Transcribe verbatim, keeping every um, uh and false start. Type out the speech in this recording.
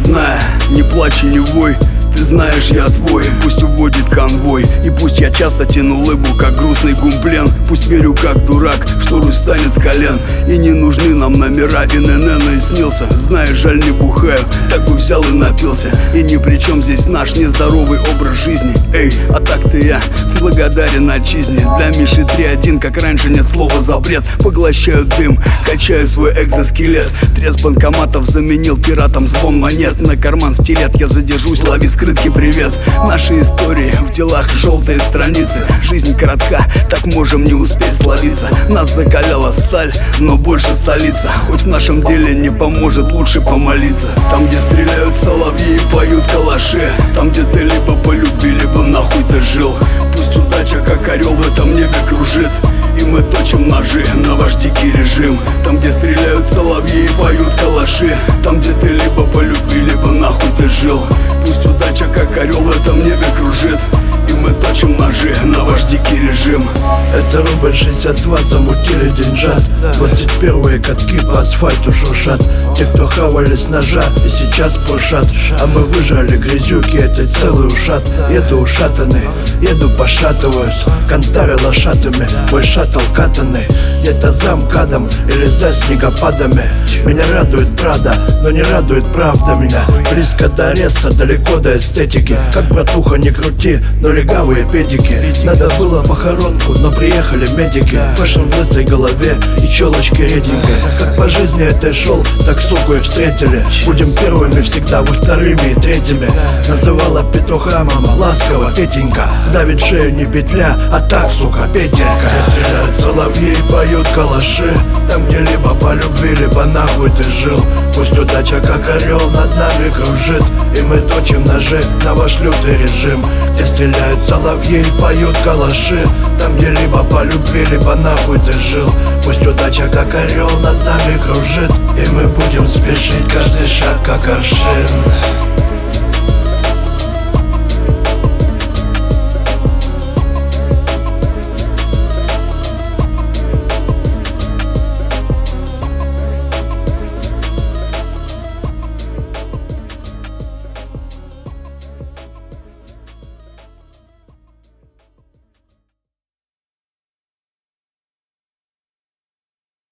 родная, не плачь и не вой. Ты знаешь, я твой, пусть уводит конвой. И пусть я часто тяну лыбу, как грустный гумплен. Пусть верю, как дурак, что Русь станет с колен. И не нужны нам номера, и НН и снился. Знаешь, жаль, не бухаю, так бы взял и напился. И ни при чем здесь наш нездоровый образ жизни. Эй, а так-то я благодарен отчизне. Для Миши три один, как раньше, нет слова запрет. Поглощаю дым, качаю свой экзоскелет. Треск банкоматов заменил пиратом звон монет. На карман стилет, я задержусь, лови скрытки, привет. Наши истории в делах желтые страницы. Жизнь коротка, так можем не успеть словиться. Нас закаляла сталь, но больше столица. Хоть в нашем деле не поможет, лучше помолиться. Там, где стреляют соловьи и поют калаши. Там, где ты либо полюби, либо нахуй ты жил. Пусть удача, как орел, в этом небе кружит. И мы точим ножи на ваш дикий режим. Там, где стреляют соловьи и поют калаши. Там, где ты либо полюби, либо нахуй ты жил. Пусть удача, как орел, в этом небе кружит. И мы точим ножи на ваш дикий режим. Это рубль шестьдесят два, замутили деньжат. Двадцать первые катки по асфальту шуршат. Те, кто хавали с ножа и сейчас пушат. А мы выжрали грязюки, это целый ушат. Еду ушатанный, еду пошатываюсь. Кантары лошатыми, мой шаттл катанный. Где-то за МКАДом или за снегопадами. Меня радует Прада, но не радует правда меня. Близко до ареста, далеко до эстетики. Как братуха не крути, но легавые педики. Надо было похоронку, но приехали медики. Фэшн в лысой голове и челочки реденькой. Как по жизни этой шел, так суку и встретили. Будем первыми всегда, вы вторыми и третьими. Называла петуха мама ласково Петенька. Сдавит шею не петля, а так, сука, Петелька. Стреляют соловьи и поют калаши. Там, где либо по любви, либо нахуй ты жил. Пусть удача, как орел, над нами кружит. И мы точим ножи на ваш лютый режим. Где стреляют соловьи и поют калаши. Там, где либо по любви, либо нахуй ты жил. Пусть удача, как орел, над нами кружит. И мы будем спешить, каждый шаг, как аршин.